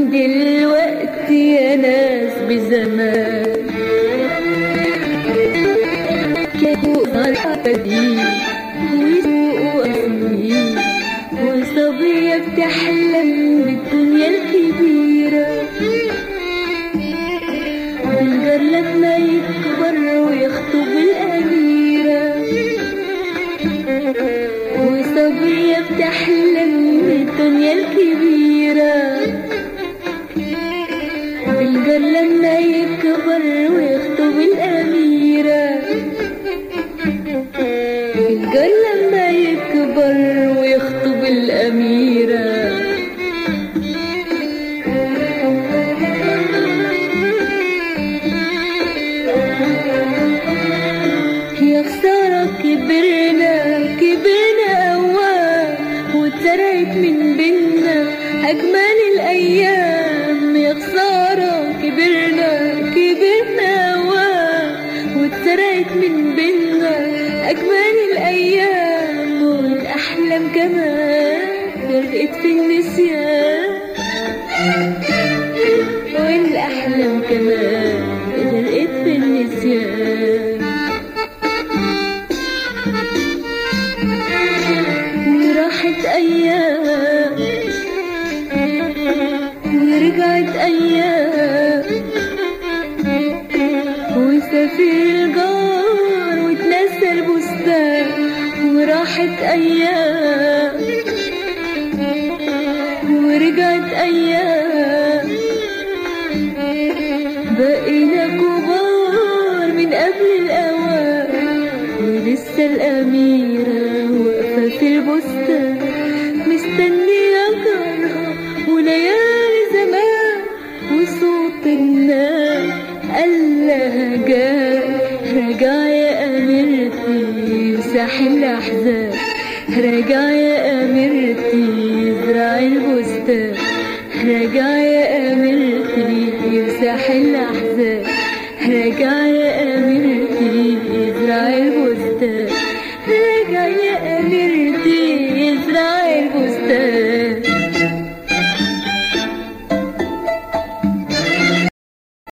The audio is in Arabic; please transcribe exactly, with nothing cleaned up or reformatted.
دلوقتي يا ناس بزمان كانوا فرحانين ويسوقوا أسمين وصبية بتحلم بالدنيا الكبيرة بالجار لما يكبر ويخطب الأميرة وصبية بتحلم بالدنيا الكبيرة بالجار لما يكبر ويخطب الأميرة بالجار لما يكبر ويخطب الأميرة يا خسارة كبرنا كبرنا أوام واتسرقت من بينا أجمل الأيام يا خسارة كبرنا كبرنا أوام واتسرقت من بينا أجمل الأيام والأحلام كمان غرقت في النسيان والأحلام كمان غرقت في النسيان وراحت أيام ورجعت أيام وسافر الجار واتنسى البستان وراحت أيام ورجعت أيام بقينا كبار من قبل الأوان ولسه الأميرة واقفة في البستان مستنية جارها وليالي زمان وصوت الناس قالها جاي راجع يا أميرتي يمسح الأحزان راجع يا أميرتي يزرع البستان راجع يا أميرتي يمسح الأحزان راجع يا